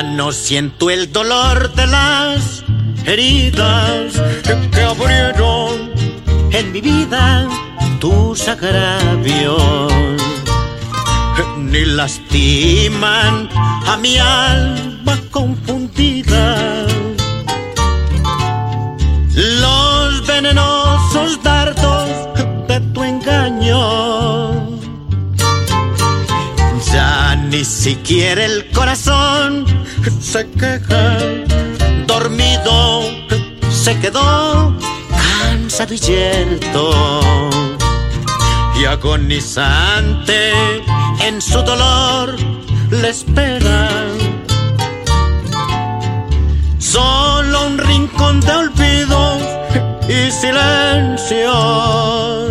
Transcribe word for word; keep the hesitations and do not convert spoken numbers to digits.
Ya no siento el dolor de las heridas que abrieron en mi vida tus agravios, ni lastiman a mi alma confundida los venenosos dardos de tu engaño. Ya ni siquiera el corazón se queja, dormido se quedó, cansado y yerto, y agonizante en su dolor le espera solo un rincón de olvido y silencio.